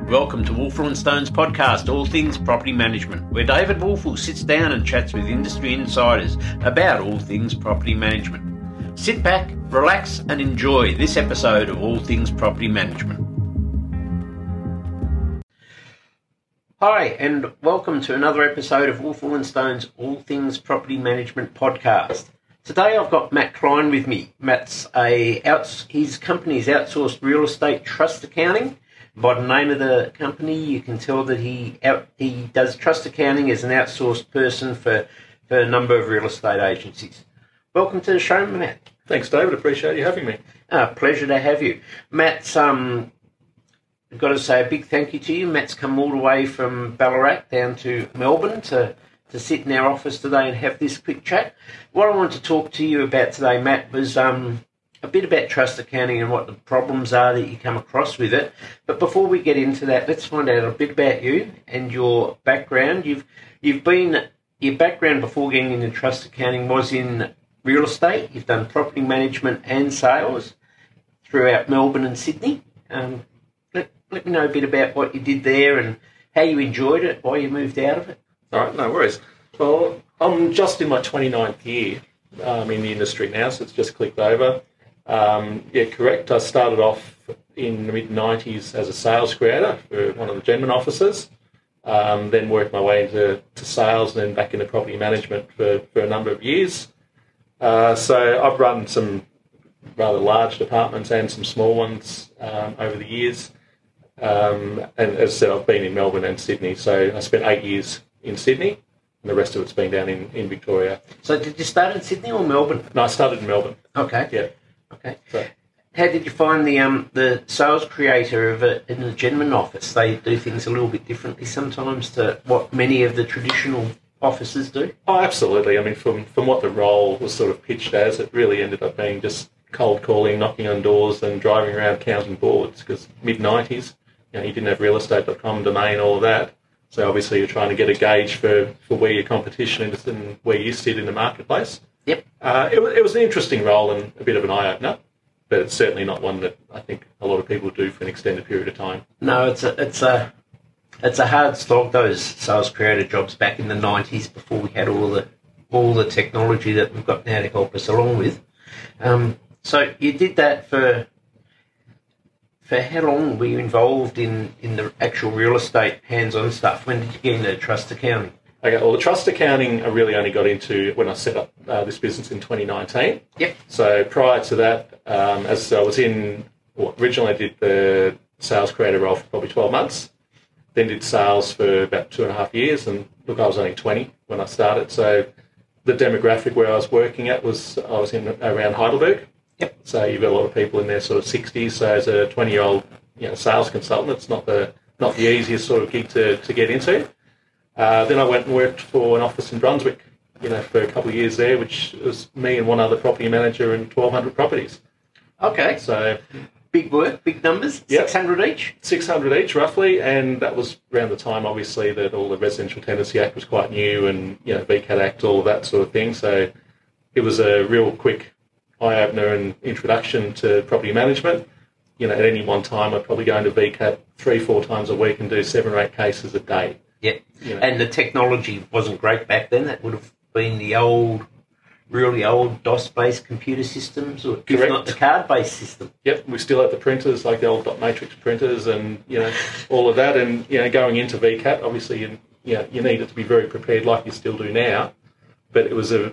Welcome to Wolfel & Stone's podcast, All Things Property Management, where David Wolfel sits down and chats with industry insiders about all things property management. Sit back, relax and enjoy this episode of All Things Property Management. Hi and welcome to another episode of Wolfel & Stone's All Things Property Management podcast. Today I've got Matt Klein with me. Matt's his company is Outsourced Real Estate Trust Accounting. By the name of the company, you can tell that he does trust accounting as an outsourced person for a number of real estate agencies. Welcome to the show, Matt. Thanks, David. Appreciate you having me. Pleasure to have you. Matt's, I've got to say a big thank you to you. Matt's come all the way from Ballarat down to Melbourne to sit in our office today and have this quick chat. What I wanted to talk to you about today, Matt, was a bit about trust accounting and what the problems are that you come across with it. But before we get into that, let's find out a bit about you and your background. Your background before getting into trust accounting was in real estate. You've done property management and sales throughout Melbourne and Sydney. Let me know a bit about what you did there and how you enjoyed it, why you moved out of it. All right, no worries. Well, I'm just in my 29th year in the industry now, so it's just clicked over. Correct. I started off in the mid-90s as a sales creator for one of the Genman offices, then worked my way into sales and then back into property management for a number of years. So I've run some rather large departments and some small ones over the years. And as I said, I've been in Melbourne and Sydney, so I spent 8 years in Sydney and the rest of it's been down in Victoria. So did you start in Sydney or Melbourne? No, I started in Melbourne. Okay. Yeah. Okay. So, how did you find the sales creator in the Genman office? They do things a little bit differently sometimes to what many of the traditional offices do. Oh, absolutely. I mean, from what the role was sort of pitched as, it really ended up being just cold calling, knocking on doors, and driving around counting boards. Because mid-90s, you didn't have realestate.com domain, all of that. So obviously, you're trying to get a gauge for where your competition is and where you sit in the marketplace. Yep. It was an interesting role and a bit of an eye-opener, but it's certainly not one that I think a lot of people do for an extended period of time. No, it's a hard slog, those sales creator jobs back in the 90s before we had all the technology that we've got now to help us along with. So you did that for how long were you involved in the actual real estate hands-on stuff? When did you get into trust accounting? Okay, well, the trust accounting I really only got into when I set up this business in 2019. Yep. So prior to that, as I was originally I did the sales creator role for probably 12 months, then did sales for about 2.5 years, and look, I was only 20 when I started, so the demographic where I was working at was I was in around Heidelberg. Yep. So you've got a lot of people in their sort of 60s, so as a 20-year-old sales consultant, it's not the easiest sort of gig to get into. Then I went and worked for an office in Brunswick, for a couple of years there, which was me and one other property manager and 1,200 properties. Okay. So big work, big numbers, yep. 600 each? 600 each, roughly, and that was around the time, obviously, that all the Residential Tenancy Act was quite new and, VCAT Act, all of that sort of thing. So it was a real quick eye-opener and introduction to property management. At any one time, I'd probably go into VCAT 3-4 times a week and do 7 or 8 cases a day. Yeah, and the technology wasn't great back then. That would have been the really old DOS-based computer systems, or Correct. If not the card-based system. Yep, we still have the printers, like the old dot matrix printers, and all of that. And going into VCAT, obviously, you needed to be very prepared, like you still do now. But it was it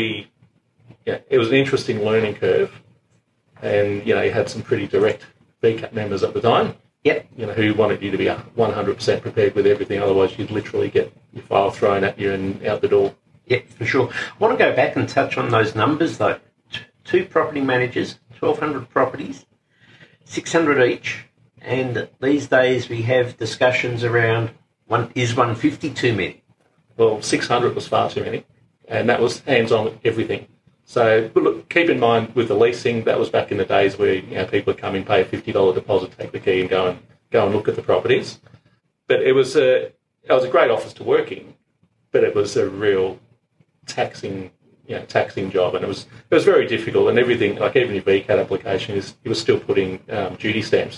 was an interesting learning curve, and you had some pretty direct VCAT members at the time. Yep. Who wanted you to be 100% prepared with everything, otherwise you'd literally get your file thrown at you and out the door. Yep, for sure. I want to go back and touch on those numbers, though. 2 property managers, 1,200 properties, 600 each, and these days we have discussions around, is 150 too many? Well, 600 was far too many, and that was hands-on with everything. So, but look, keep in mind with the leasing, that was back in the days where people would come in, pay a $50 deposit, take the key, and go and look at the properties. But it was a great office to work in, but it was a real taxing job, and it was very difficult. And everything, like even your VCAT application, you were still putting duty stamps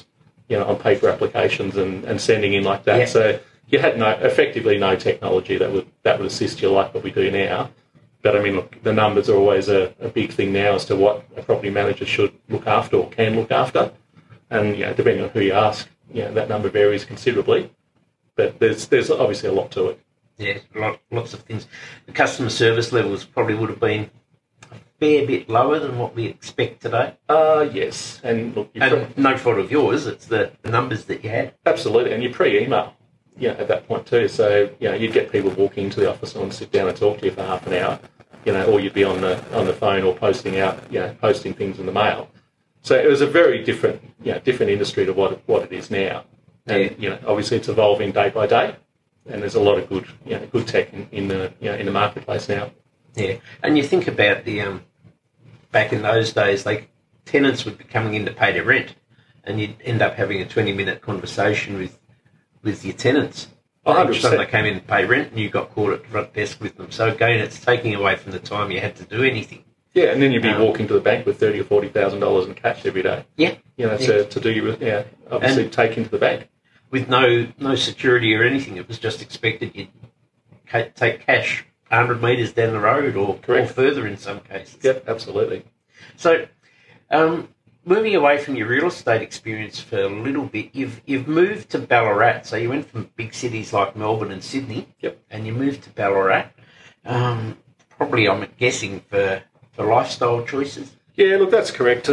on paper applications and sending in like that. Yeah. So you had effectively no technology that would assist you like what we do now. But I mean, look, the numbers are always a big thing now as to what a property manager should look after or can look after. And depending on who you ask, that number varies considerably. But there's obviously a lot to it. Yeah, lots of things. The customer service levels probably would have been a fair bit lower than what we expect today. Yes, and look, no fault of yours. It's the numbers that you had. Absolutely, and you pre-email. At that point too. So you'd get people walking into the office and want to sit down and talk to you for half an hour. Or you'd be on the phone or posting things in the mail. So it was a very different industry to what it is now. And obviously it's evolving day by day, and there's a lot of good tech in the marketplace now. Yeah, and you think about the back in those days, like tenants would be coming in to pay their rent, and you'd end up having a 20-minute conversation with your tenants. 100%. So they came in to pay rent, and you got caught at the front desk with them. So again, it's taking away from the time you had to do anything. Yeah, and then you'd be walking to the bank with $30,000 or $40,000 in cash every day. Yeah, to do your obviously take into the bank with no security or anything. It was just expected you'd take cash 100 metres down the road or further in some cases. Yep, absolutely. So, moving away from your real estate experience for a little bit, you've moved to Ballarat. So you went from big cities like Melbourne and Sydney. Yep. And you moved to Ballarat. Probably, I'm guessing, for lifestyle choices. Yeah, look, that's correct.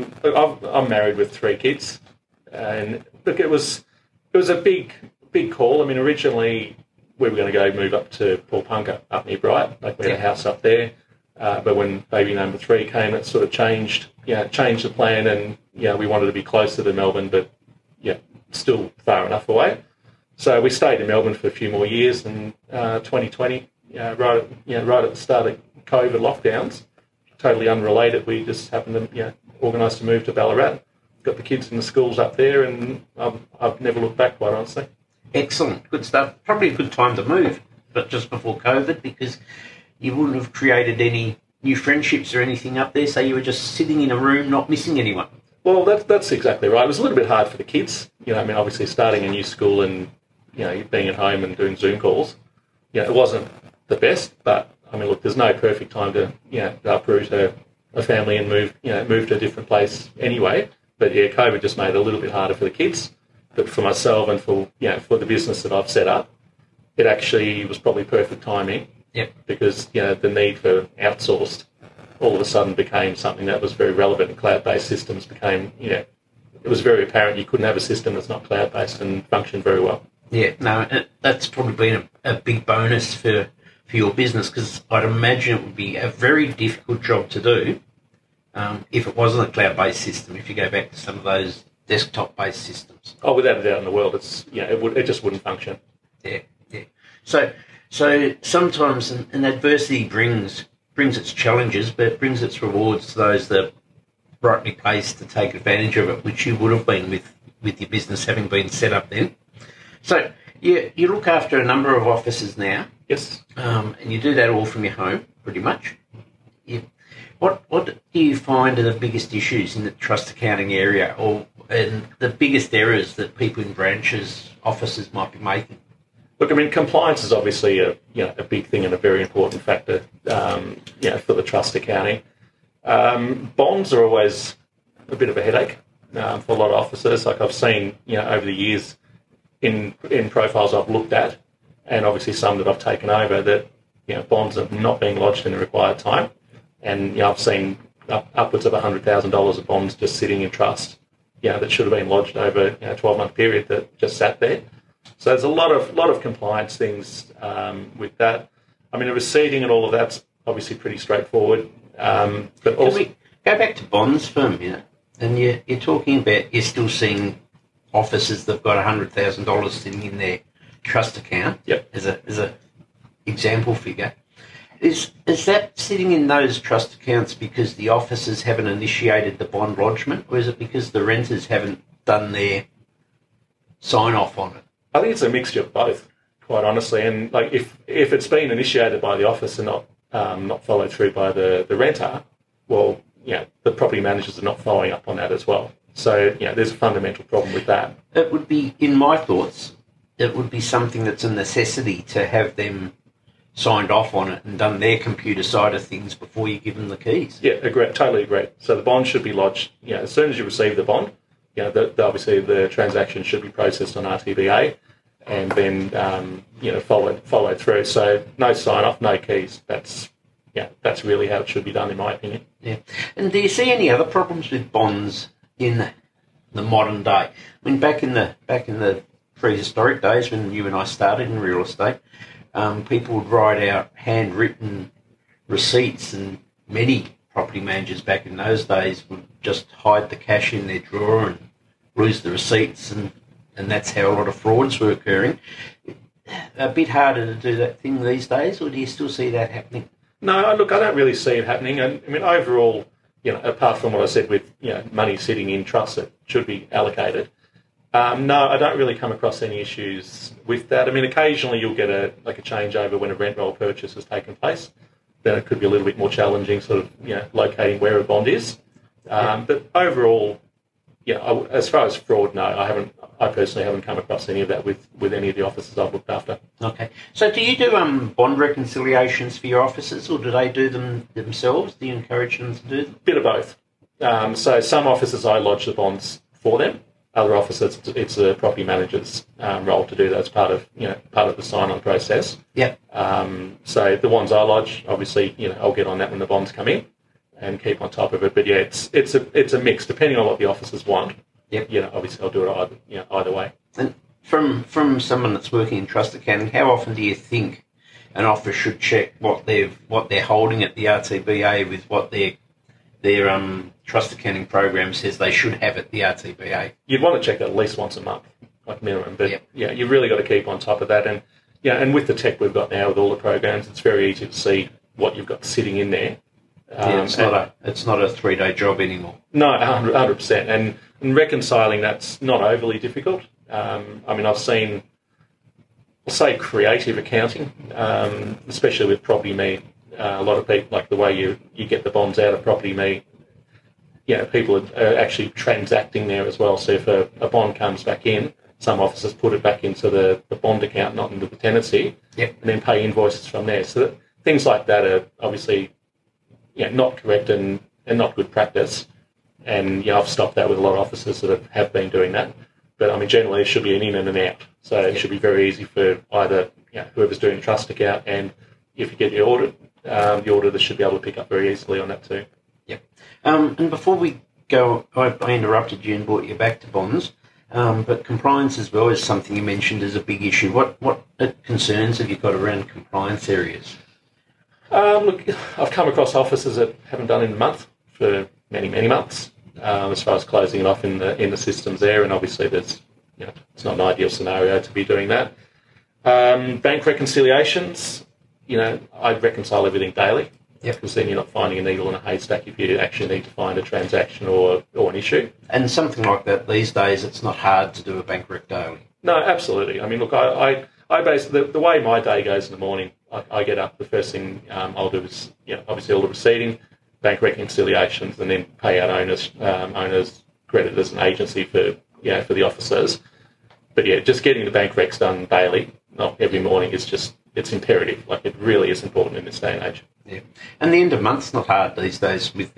I'm married with 3 kids, and look, it was a big call. I mean, originally we were going to move up to Paulpunga up near Bright, like we had a house up there. But when baby number 3 came, it sort of changed the plan, and we wanted to be closer to Melbourne, but still far enough away. So we stayed in Melbourne for a few more years, and 2020, right at the start of COVID lockdowns, totally unrelated, we just happened to organise to move to Ballarat. Got the kids in the schools up there, and I've never looked back, quite honestly. Excellent, good stuff. Probably a good time to move, but just before COVID, because you wouldn't have created any new friendships or anything up there, so you were just sitting in a room, not missing anyone. Well, that's exactly right. It was a little bit hard for the kids. Obviously starting a new school and, being at home and doing Zoom calls. It wasn't the best, but, I mean, look, there's no perfect time to, uproot a family and move to a different place anyway. But, COVID just made it a little bit harder for the kids. But for myself and for the business that I've set up, it actually was probably perfect timing. Yep. Because, the need for outsourced all of a sudden became something that was very relevant, and cloud-based systems became, it was very apparent you couldn't have a system that's not cloud-based and function very well. Yeah, no, that's probably been a big bonus for your business, because I'd imagine it would be a very difficult job to do if it wasn't a cloud-based system, if you go back to some of those desktop-based systems. Oh, without a doubt in the world, it just wouldn't function. Yeah. So sometimes an adversity brings its challenges, but it brings its rewards to those that are rightly placed to take advantage of it, which you would have been with your business having been set up then. So you look after a number of offices now. Yes. And you do that all from your home, pretty much. What do you find are the biggest issues in the trust accounting area, and the biggest errors that people in branches, offices might be making? Look, I mean, compliance is obviously a big thing and a very important factor, for the trust accounting. Bonds are always a bit of a headache for a lot of officers. Like I've seen, over the years in profiles I've looked at, and obviously some that I've taken over, that bonds are not being lodged in the required time, and I've seen upwards of $100,000 of bonds just sitting in trust, that should have been lodged over a 12-month period that just sat there. So there's a lot of compliance things with that. I mean, the receipting and all of that's obviously pretty straightforward. But also, can we go back to bonds for a minute? And you're talking about you're still seeing offices that've got $100,000 sitting in their trust account. Yep. As a example figure. Is that sitting in those trust accounts because the officers haven't initiated the bond lodgement, or is it because the renters haven't done their sign off on it? I think it's a mixture of both, quite honestly. And like if it's been initiated by the office and not followed through by the renter, well, the property managers are not following up on that as well. So, there's a fundamental problem with that. It would be, in my thoughts, it would be something that's a necessity to have them signed off on it and done their computer side of things before you give them the keys. Yeah, totally agree. So the bond should be lodged, as soon as you receive the bond, obviously the transaction should be processed on RTBA and then, followed through. So no sign-off, no keys. That's really how it should be done, in my opinion. Yeah. And do you see any other problems with bonds in the modern day? I mean, back in the prehistoric days when you and I started in real estate, people would write out handwritten receipts, and many property managers back in those days would just hide the cash in their drawer and lose the receipts, and that's how a lot of frauds were occurring. A bit harder to do that thing these days, or do you still see that happening? No, look, I don't really see it happening. And I mean, overall, apart from what I said with money sitting in trusts that should be allocated, no, I don't really come across any issues with that. I mean, occasionally you'll get a changeover when a rent roll purchase has taken place. Then it could be a little bit more challenging, sort of, locating where a bond is. But overall, as far as fraud, no, I personally haven't come across any of that with any of the offices I've looked after. Okay. So do you do bond reconciliations for your offices, or do they do them themselves? Do you encourage them to do them? Bit of both. So some offices I lodge the bonds for them. Other offices, it's the property manager's role to do that as part of the sign-on process. Yeah. So the ones I lodge, obviously, I'll get on that when the bonds come in and keep on top of it. But yeah, it's a mix depending on what the officers want. Yep. Obviously I'll do it either way. And from someone that's working in trust accounting, how often do you think an office should check what they're holding at the RTBA with what their trust accounting program says they should have at the RTBA? You'd want to check that at least once a month, like minimum. But you've really got to keep on top of that. And and with the tech we've got now with all the programs, it's very easy to see what you've got sitting in there. It's not a 3-day job anymore. No, 100%. And reconciling that's not overly difficult. I mean, I've seen, I'll say, creative accounting, especially with Property Me. A lot of people, like the way you get the bonds out of Property Me, people are actually transacting there as well. So if a bond comes back in, some officers put it back into the bond account, not into the tenancy, and then pay invoices from there. So things like that are obviously not correct and not good practice. And I've stopped that with a lot of officers that have been doing that. But I mean, generally it should be an in and an out. So it should be very easy for either whoever's doing the trust account, and if you get the audit, the auditor should be able to pick up very easily on that too. And before we go, I interrupted you and brought you back to bonds, but compliance as well is something you mentioned as a big issue. What concerns have you got around compliance areas? Look, I've come across officers that haven't done it in a month for many, many months, as far as closing it off in the systems there, and obviously there's, it's not an ideal scenario to be doing that. Bank reconciliations, I reconcile everything daily. Because then you're not finding a needle in a haystack if you actually need to find a transaction or an issue. And something like that these days, it's not hard to do a bank rec daily. No, absolutely. I mean, look, I base the way my day goes in the morning. I get up, the first thing I'll do is obviously all the receipting, bank reconciliations, and then pay out owners, creditors, and agency for the officers. But just getting the bank recs done daily, not every morning, it's imperative. Like, it really is important in this day and age. Yeah, and the end of month's not hard these days with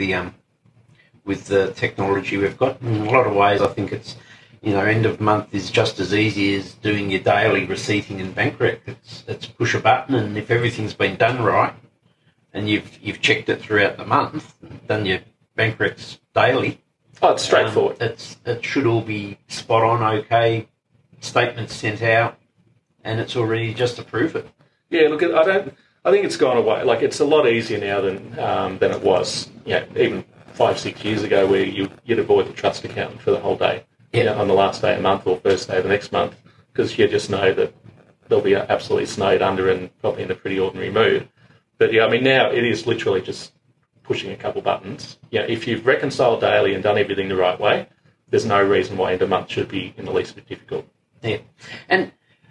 the technology we've got. In a lot of ways, I think it's end of month is just as easy as doing your daily receipting and bank rec. It's push a button, and if everything's been done right, and you've checked it throughout the month, done your bank recs daily. Oh, it's straightforward. It should all be spot on, okay. Statements sent out, and it's already just approve it. Yeah, look, I think it's gone away. Like, it's a lot easier now than it was. Even 5-6 years ago, where you'd avoid the trust accountant for the whole day. On the last day of the month or first day of the next month, because you just know that they'll be absolutely snowed under and probably in a pretty ordinary mood. But I mean, now it is literally just pushing a couple buttons. If you've reconciled daily and done everything the right way, there's no reason why end of month should be in the least bit difficult. Yeah, and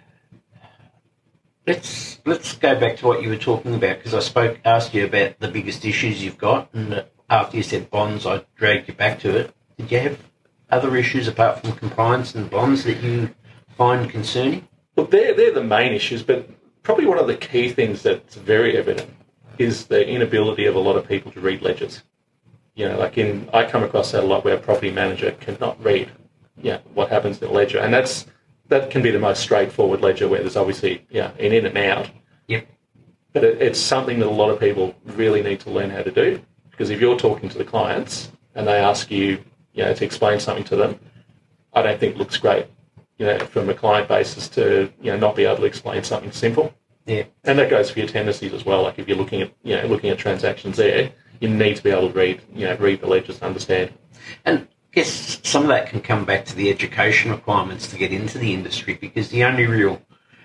let's go back to what you were talking about, because I asked you about the biggest issues you've got, and after you said bonds, I dragged you back to it. Did you have other issues apart from compliance and bonds that you find concerning? Look, they're the main issues, but probably one of the key things that's very evident is the inability of a lot of people to read ledgers. You know, like I come across that a lot where a property manager cannot read, what happens in the ledger, and that can be the most straightforward ledger where there's obviously an in and out. Yep. But it's something that a lot of people really need to learn how to do, because if you're talking to the clients and they ask you, to explain something to them, I don't think it looks great, from a client basis to, not be able to explain something simple. Yeah. And that goes for your tenancies as well. Like if you're looking at transactions there, you need to be able to read the ledgers and understand. And I guess some of that can come back to the education requirements to get into the industry, because the only real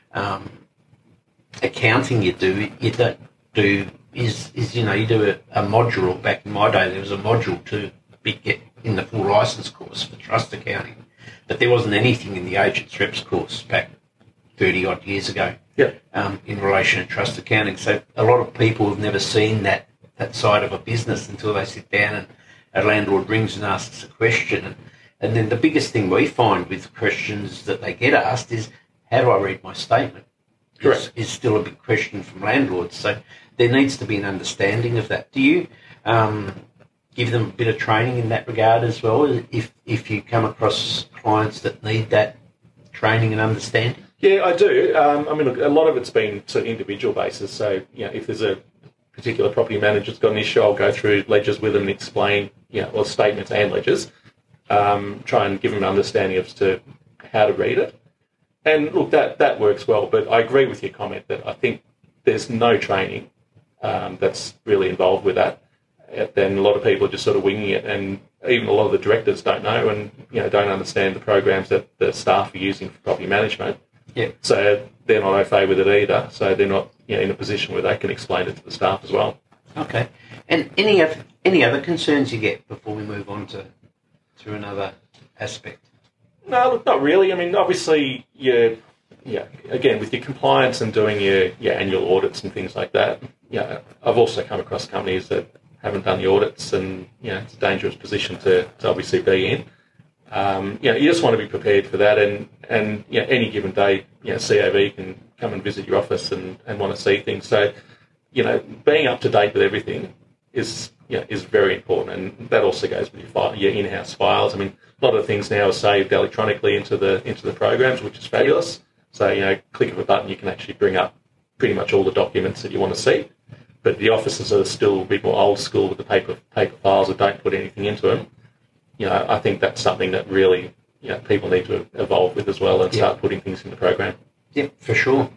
accounting you don't do is you do a module. Or back in my day, there was a module to get in the full license course for trust accounting, but there wasn't anything in the agents reps course back 30 odd years ago. Yeah. In relation to trust accounting, so a lot of people have never seen that side of a business until they sit down and a landlord rings and asks a question, and then the biggest thing we find with questions that they get asked is, how do I read my statement? Correct. Is still a big question from landlords. So there needs to be an understanding of that. Do you give them a bit of training in that regard as well, if you come across clients that need that training and understanding? Yeah, I do. Look, a lot of it's been sort of individual basis. So, if there's a particular property manager's got an issue, I'll go through ledgers with them and explain, or statements and ledgers, try and give them an understanding as to how to read it. And look, that works well, but I agree with your comment that I think there's no training that's really involved with that. Then a lot of people are just sort of winging it, and even a lot of the directors don't know and don't understand the programs that the staff are using for property management. Yeah. So they're not au fait with it either. So they're not in a position where they can explain it to the staff as well. Okay. And any other concerns you get before we move on to another aspect? No, look, not really. I mean, obviously, again, with your compliance and doing your annual audits and things like that, I've also come across companies that haven't done the audits, and, it's a dangerous position to obviously be in. You just want to be prepared for that, and any given day, COV can come and visit your office and want to see things. So, being up to date with everything is very important, and that also goes with your in-house files. I mean, a lot of things now are saved electronically into the programs, which is fabulous. So, click of a button, you can actually bring up pretty much all the documents that you want to see. But the offices are still a bit more old school with the paper files that don't put anything into them. I think that's something that really, people need to evolve with as well and start putting things in the program. Yeah, for sure.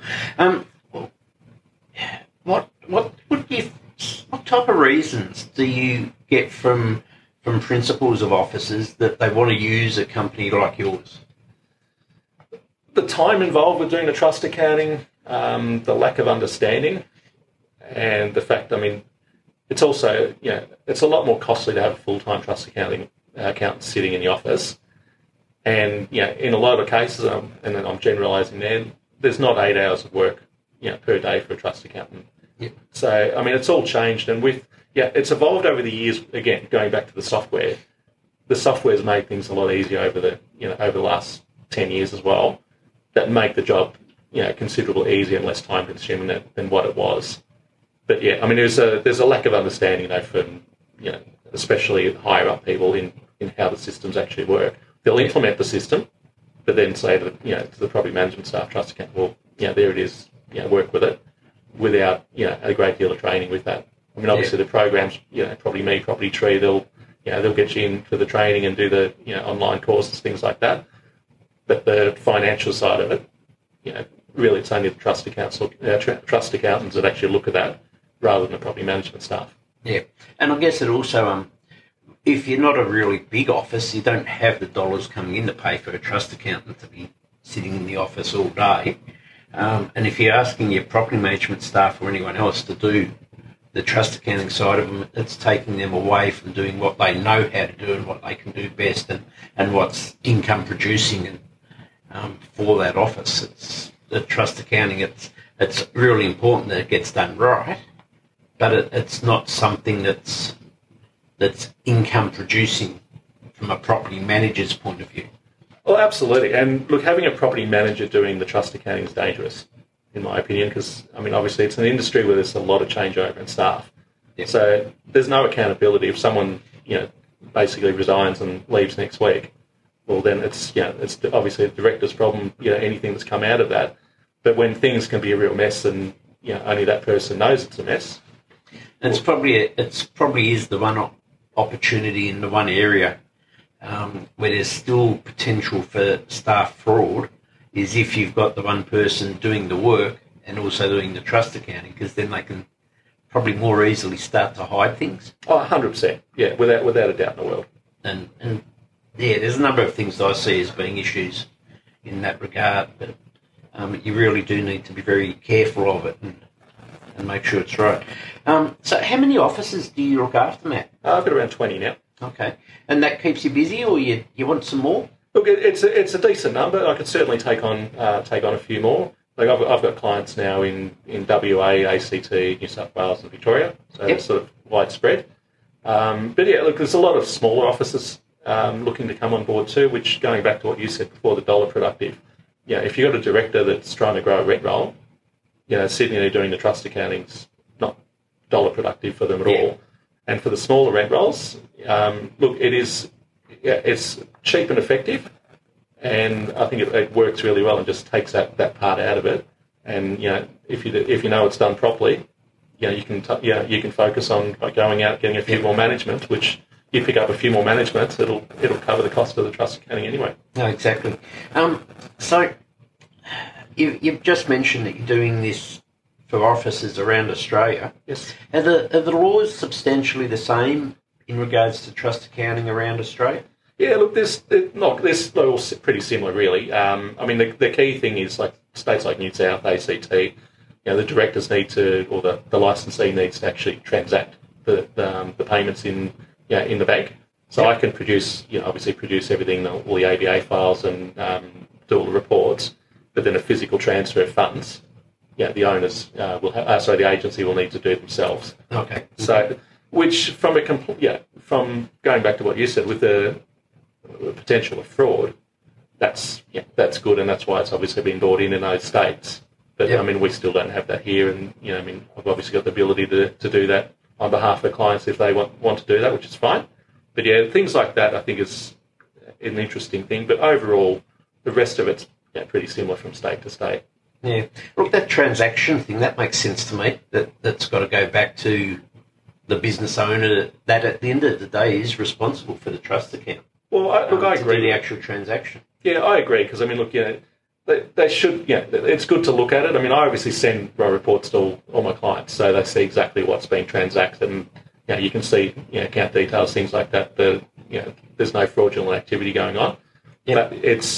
What type of reasons do you get from principals of offices that they want to use a company like yours? The time involved with doing the trust accounting, the lack of understanding, and the fact, it's also, it's a lot more costly to have a full-time trust accountant sitting in the office. And, in a lot of cases, and then I'm generalising there's not 8 hours of work, per day for a trust accountant. Yep. So, it's all changed. And it's evolved over the years, again, going back to the software. The software's made things a lot easier over the last 10 years as well, that make the job, considerably easier and less time-consuming than what it was. But there's a lack of understanding though from especially higher up people in how the systems actually work. They'll implement the system, but then say to the property management staff, trust account, well, there it is, work with it, without a great deal of training with that. Obviously the programs, Property Tree, they'll get you in for the training and do the online courses, things like that. But the financial side of it, really it's only the trust accountants that actually look at that, rather than the property management staff. Yeah, and I guess it also, if you're not a really big office, you don't have the dollars coming in to pay for a trust accountant to be sitting in the office all day. And if you're asking your property management staff or anyone else to do the trust accounting side of them, it's taking them away from doing what they know how to do and what they can do best, and what's income producing and for that office. It's the trust accounting. It's really important that it gets done right. But it's not something that's income producing from a property manager's point of view. Well, absolutely. And look, having a property manager doing the trust accounting is dangerous, in my opinion, because, I mean, obviously it's an industry where there's a lot of changeover in staff. Yeah. So there's no accountability. If someone, basically resigns and leaves next week, well, then it's obviously a director's problem, anything that's come out of that. But when things can be a real mess and, only that person knows it's a mess. And it's probably is the one opportunity in the one area where there's still potential for staff fraud is if you've got the one person doing the work and also doing the trust accounting, because then they can probably more easily start to hide things. Oh, 100%. Yeah, without a doubt in the world. And yeah, there's a number of things that I see as being issues in that regard, but you really do need to be very careful of it and make sure it's right. So how many offices do you look after, Matt? I've got around 20 now. Okay. And that keeps you busy, or you want some more? Look, it's a decent number. I could certainly take on a few more. Like I've got clients now in WA, ACT, New South Wales, and Victoria, so it's sort of widespread. But yeah, look, there's a lot of smaller offices looking to come on board too. Which, going back to what you said before, the dollar productive. Yeah, if you've got a director that's trying to grow a rent roll, sitting there doing the trust accounting's not dollar productive for them at all. And for the smaller rent rolls, look, it's cheap and effective. And I think it works really well and just takes that part out of it. And if you know it's done properly, you can focus on going out getting a few more management. Which you pick up a few more managements, it'll cover the cost of the trust accounting anyway. No, exactly. So you've just mentioned that you're doing this for offices around Australia. Yes. Are the laws substantially the same in regards to trust accounting around Australia? Yeah, look, they're all pretty similar, really. I mean, the key thing is, like, states like New South, ACT, the directors need to, or the licensee needs to actually transact the payments in the bank. So I can produce everything, all the ABA files and do all the reports, but then a physical transfer of funds, the owners the agency will need to do it themselves. Okay. So, which from going back to what you said with the potential of fraud, that's good, and that's why it's obviously been brought in those states. But I mean, we still don't have that here, and I've obviously got the ability to do that on behalf of clients if they want to do that, which is fine. But yeah, things like that I think is an interesting thing. But overall, the rest of it's pretty similar from state to state. Yeah, look, that transaction thing, that makes sense to me. That's got to go back to the business owner that at the end of the day is responsible for the trust account. Well, I agree. To do the actual transaction. Yeah, I agree, because, I mean, look, they should, it's good to look at it. I mean, I obviously send my reports to all my clients, so they see exactly what's being transacted, and, you can see, account details, things like that, there's no fraudulent activity going on. But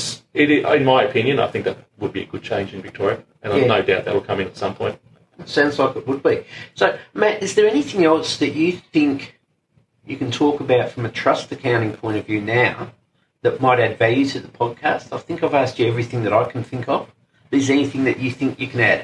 in my opinion, I think that would be a good change in Victoria, and I've no doubt that'll come in at some point. It sounds like it would be. So, Matt, is there anything else that you think you can talk about from a trust accounting point of view now that might add value to the podcast? I think I've asked you everything that I can think of. Is there anything that you think you can add?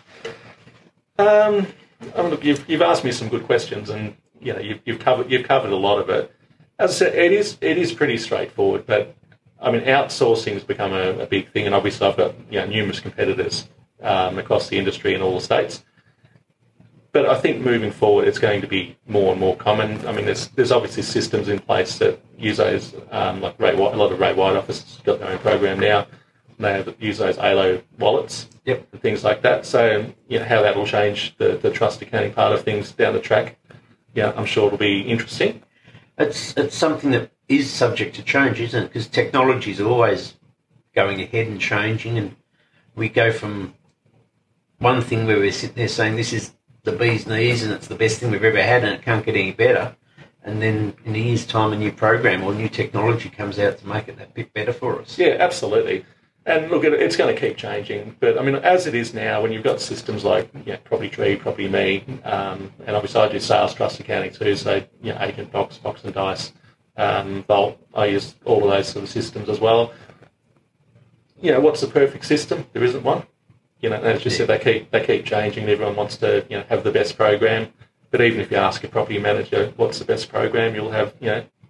Look, you've asked me some good questions, and you've covered a lot of it. As I said, it is pretty straightforward, but I mean, outsourcing has become a big thing, and obviously I've got numerous competitors across the industry in all the states. But I think moving forward, it's going to be more and more common. I mean, there's obviously systems in place that use those, like Ray White, a lot of Ray White offices got their own program now. They use those ALO wallets and things like that. So, how that will change the trust accounting part of things down the track, I'm sure it'll be interesting. It's something that is subject to change, isn't it? Because technology is always going ahead and changing, and we go from one thing where we're sitting there saying this is the bee's knees and it's the best thing we've ever had and it can't get any better, and then in a year's time a new program or new technology comes out to make it that bit better for us. Yeah, absolutely. And look, it's going to keep changing. But I mean, as it is now, when you've got systems like Property Tree, Property Me, and obviously I do sales trust accounting too, so Agent Box and Dice, Vault, I use all of those sort of systems as well. What's the perfect system? There isn't one. As you said, they keep changing, and everyone wants to have the best program. But even if you ask a property manager what's the best program, you'll have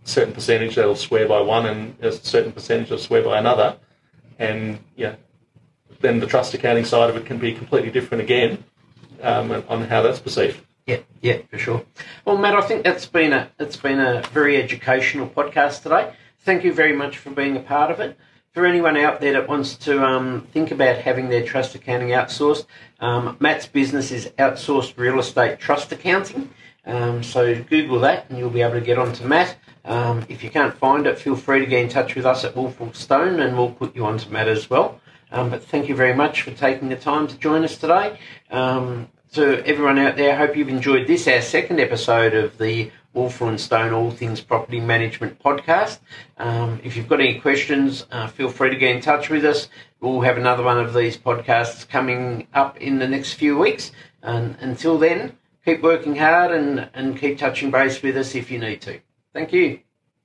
certain percentage they'll swear by one and a certain percentage they'll swear by another. And then the trust accounting side of it can be completely different again on how that's perceived. Yeah, for sure. Well, Matt, I think it's been a very educational podcast today. Thank you very much for being a part of it. For anyone out there that wants to think about having their trust accounting outsourced, Matt's business is Outsourced Real Estate Trust Accounting. So Google that and you'll be able to get onto Matt. If you can't find it, feel free to get in touch with us at Wolfle Stone and we'll put you onto Matt as well. But thank you very much for taking the time to join us today. To everyone out there, I hope you've enjoyed this, our second episode of the Wolfle & Stone All Things Property Management podcast. If you've got any questions, feel free to get in touch with us. We'll have another one of these podcasts coming up in the next few weeks. And until then, keep working hard and keep touching base with us if you need to. Thank you.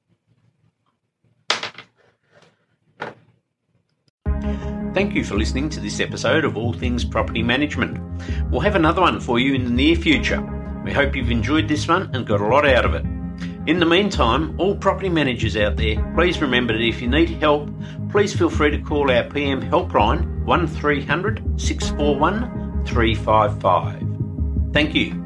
Thank you for listening to this episode of All Things Property Management. We'll have another one for you in the near future. We hope you've enjoyed this one and got a lot out of it. In the meantime, all property managers out there, please remember that if you need help, please feel free to call our PM helpline 1300 641 355. Thank you.